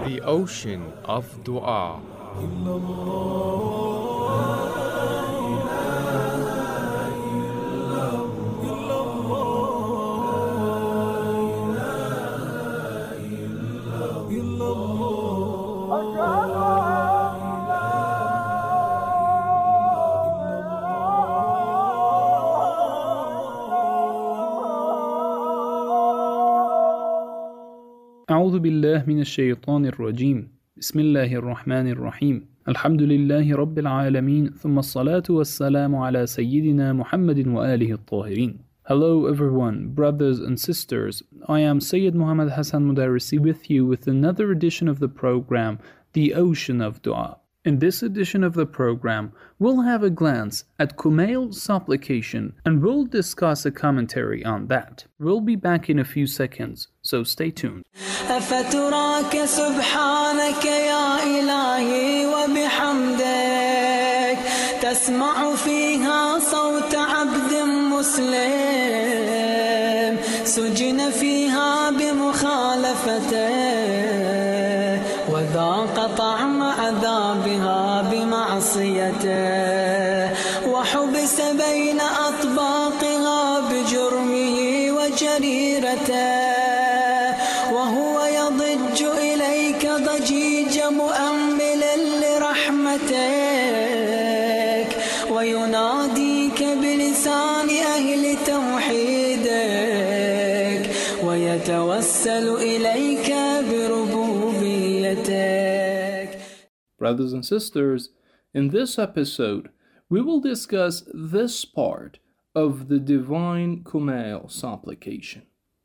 The ocean of dua. أعوذ بالله من الشيطان الرجيم بسم الله الرحمن الرحيم الحمد لله رب العالمين ثم الصلاة والسلام على سيدنا محمد وآله الطاهرين. Hello everyone, brothers and sisters. I am Sayyid Muhammad Hassan Mudarrisi with you with another edition of the program, The Ocean of Dua. In this edition of the program, we'll have a glance at Kumail's supplication and we'll discuss a commentary on that. We'll be back in a few seconds, so stay tuned. أفتراك سبحانك يا إلهي وبحمدك تسمع فيها صوت عبد مسلم سجن فيها بمخالفته وذاق طعم عذابها بمعصيته وحبس بين أطباقها بجرمه وجريرته وهو يضج إليك ضجيج مؤمل لرحمتك ويناديك بلسان أهل توحيدك ويتوسل إليك بربوبيتك. Brothers and sisters, in this episode, we will discuss this part of the divine Kumail supplication.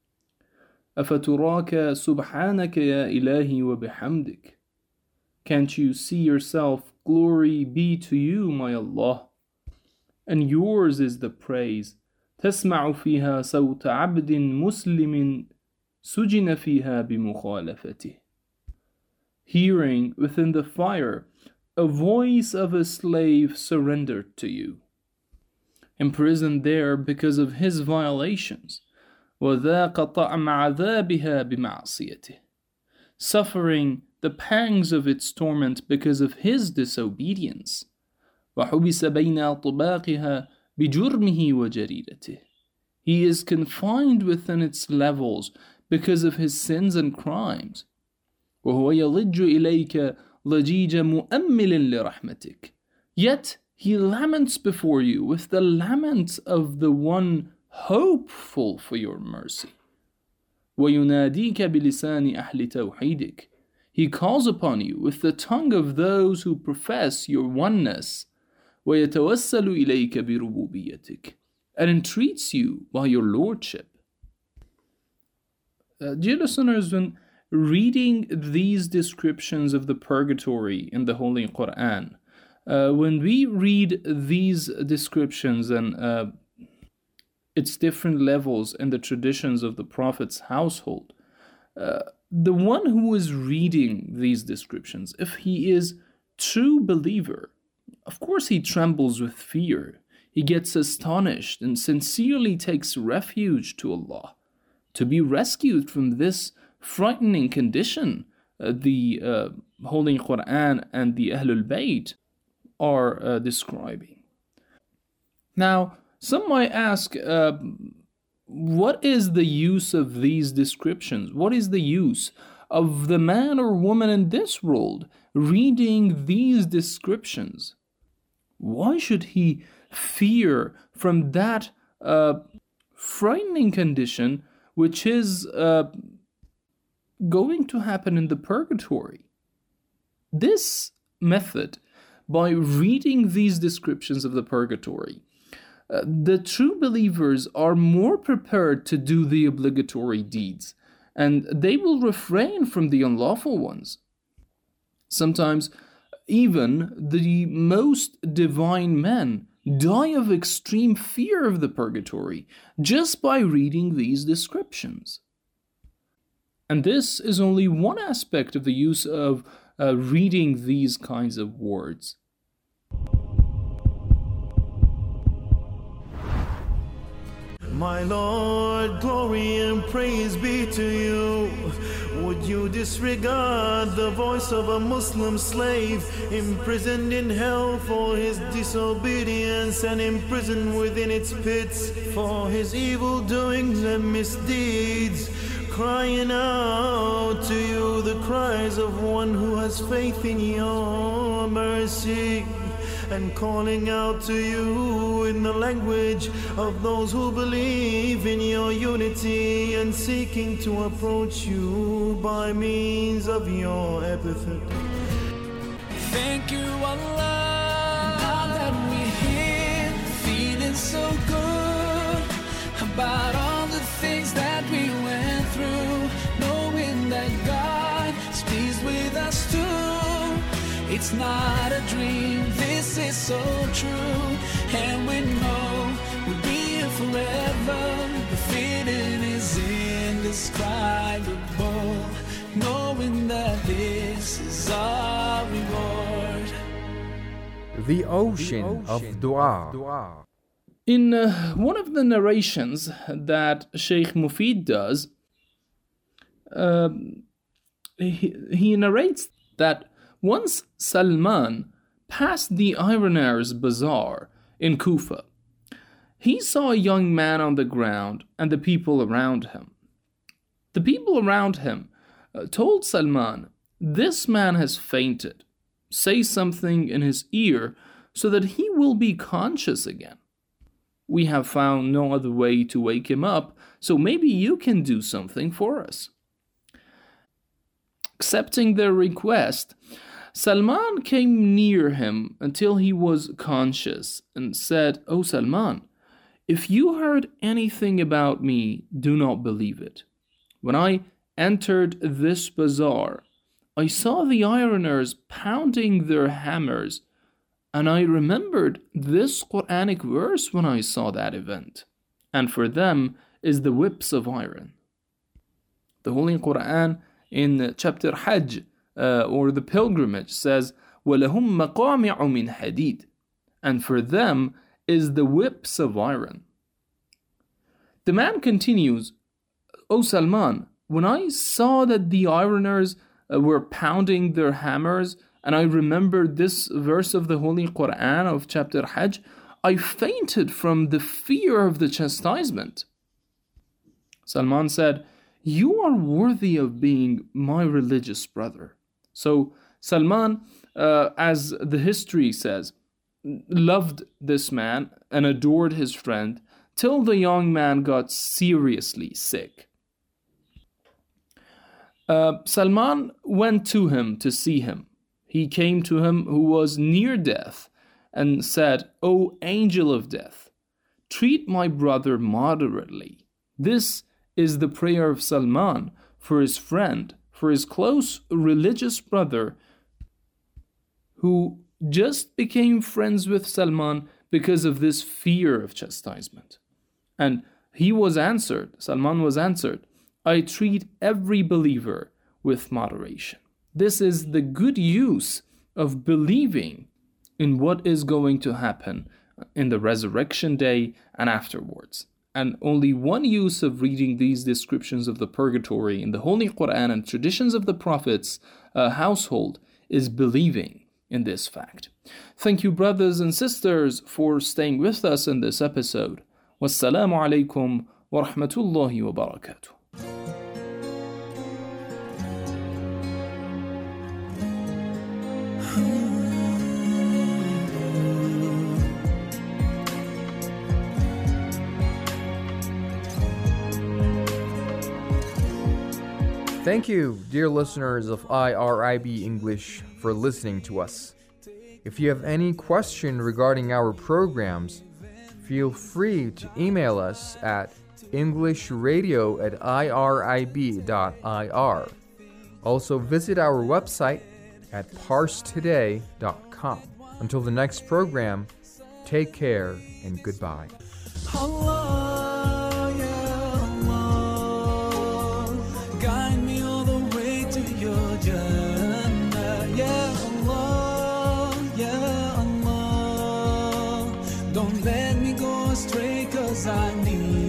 أفتراك سبحانك يا إلهي وبحمدك. Can't you see yourself? Glory be to you, my Allah. And yours is the praise. تسمع فيها صوت عبد مسلم سجن فيها بمخالفته. Hearing within the fire a voice of a slave surrendered to you, imprisoned there because of his violations. وَذَاقَ طَعْمَ عَذَابِهَا بِمَعْصِيَتِهِ. Suffering the pangs of its torment because of his disobedience. وَحُبِسَ بَيْنَ أَطْبَاقِهَا بِجُرْمِهِ وَجَرِيرَتِهِ. He is confined within its levels because of his sins and crimes. وَهُوَ يَضِجُّ إِلَيْكَ ضَجِيجَ مُؤَمِّلٍ لِرَحْمَتِكَ. Yet he laments before you with the lament of the one hopeful for your mercy. وَيُنَادِيكَ بِلِسَانِ أَهْلِ تَوْحِيدِكَ. He calls upon you with the tongue of those who profess your oneness. وَيَتَوَسَّلُ إِلَيْكَ بِرُبُوبِيَّتِكَ. And entreats you by your lordship. Dear listeners, when reading these descriptions of the purgatory in the Holy Quran, when we read these descriptions and its different levels in the traditions of the Prophet's household, the one who is reading these descriptions, if he is true believer, of course he trembles with fear. He gets astonished and sincerely takes refuge to Allah to be rescued from this frightening condition the Holy Quran and the Ahlul Bayt are describing. Now, some might ask, what is the use of these descriptions? What is the use of the man or woman in this world reading these descriptions? Why should he fear from that frightening condition which is going to happen in the purgatory? This method, by reading these descriptions of the purgatory, the true believers are more prepared to do the obligatory deeds, and they will refrain from the unlawful ones. Sometimes even the most divine men die of extreme fear of the purgatory just by reading these descriptions. And this is only one aspect of the use of reading these kinds of words. My Lord, glory and praise be to you. Would you disregard the voice of a Muslim slave imprisoned in hell for his disobedience and imprisoned within its pits for his evil doings and misdeeds, crying out to you the cries of one who has faith in your mercy, and calling out to you in the language of those who believe in your unity and seeking to approach you by means of your epithet. Thank you, Allah. Now that we're here, feeling so good about all the things that we went through, knowing that God is pleased with us too. It's not a dream, this is so true, and we know we'll be here forever. The feeling is indescribable, knowing that this is our reward. The Ocean of Dua. In one of the narrations that Sheikh Mufid does, he narrates that once Salman passed the ironer's bazaar in Kufa, he saw a young man on the ground and the people around him. The people around him told Salman, "This man has fainted. Say something in his ear so that he will be conscious again. We have found no other way to wake him up, so maybe you can do something for us." Accepting their request, Salman came near him until he was conscious and said, "O Salman, if you heard anything about me, do not believe it. When I entered this bazaar, I saw the ironers pounding their hammers, and I remembered this Quranic verse when I saw that event, and for them is the whips of iron." The Holy Quran in chapter Hajj, or the pilgrimage, says, وَلَهُمْ مَقَامِعُ مِنْ حَدِيدٍ, and for them is the whips of iron. The man continues, "O Salman, when I saw that the ironers were pounding their hammers, and I remembered this verse of the Holy Quran of chapter Hajj, I fainted from the fear of the chastisement." Salman said, "You are worthy of being my religious brother." So Salman, as the history says, loved this man and adored his friend till the young man got seriously sick. Salman went to him to see him. He came to him who was near death and said, "O angel of death, treat my brother moderately." This is the prayer of Salman for his friend, for his close religious brother who just became friends with Salman because of this fear of chastisement. And he was answered, Salman was answered, "I treat every believer with moderation." This is the good use of believing in what is going to happen in the resurrection day and afterwards. And only one use of reading these descriptions of the purgatory in the Holy Quran and traditions of the Prophet's household is believing in this fact. Thank you, brothers and sisters, for staying with us in this episode. Wassalamu alaikum wa rahmatullahi wa barakatuh. Thank you, dear listeners of IRIB English, for listening to us. If you have any question regarding our programs, feel free to email us at englishradio@irib.ir. Also visit our website at parstoday.com. Until the next program, take care and goodbye. Allah, yeah, Allah, guide me all the way to your Jannah. Yeah, Allah, don't let me go astray, 'cause I need